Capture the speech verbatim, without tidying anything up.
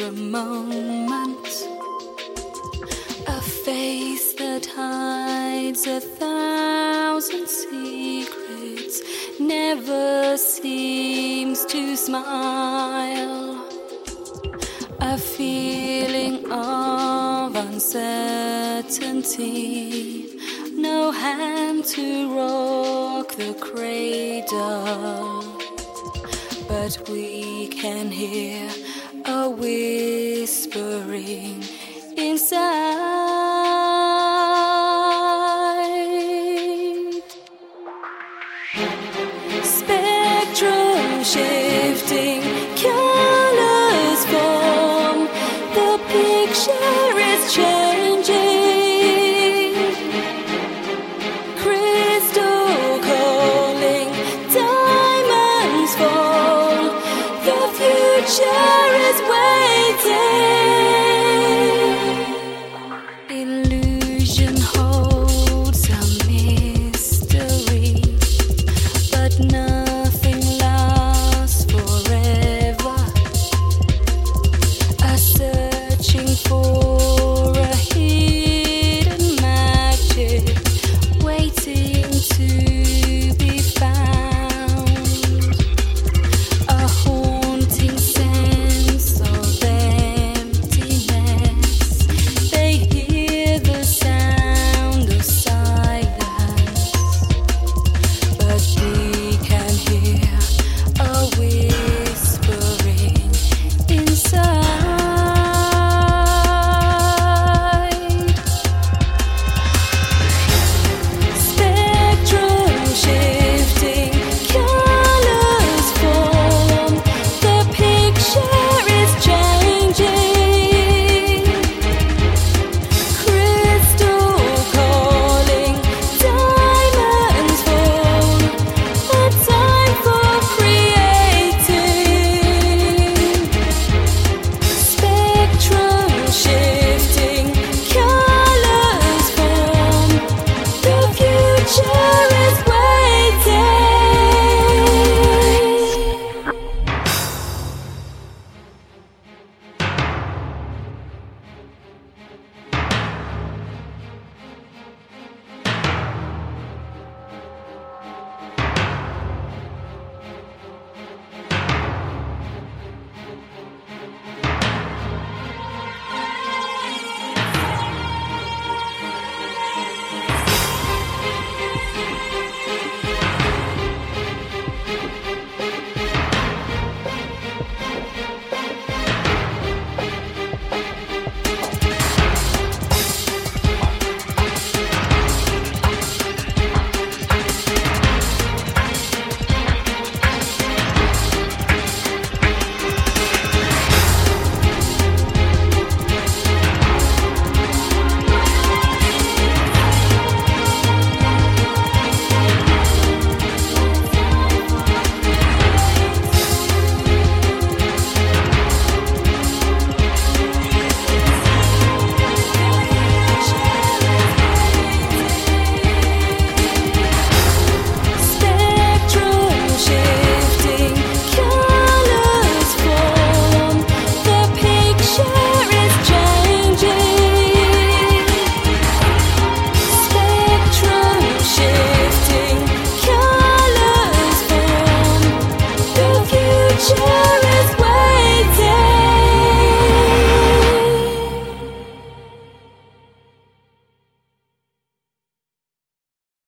a moment, a face that hides a thousand secrets, never seems to smile. A feeling of uncertainty, no hand to rock the cradle, but we can hear a whispering inside. Spectrum shifting, colors form, the picture is changing. Crystal calling, diamonds fall, the future is waiting. Illusion holds a mystery, but nothing lasts forever. A searching for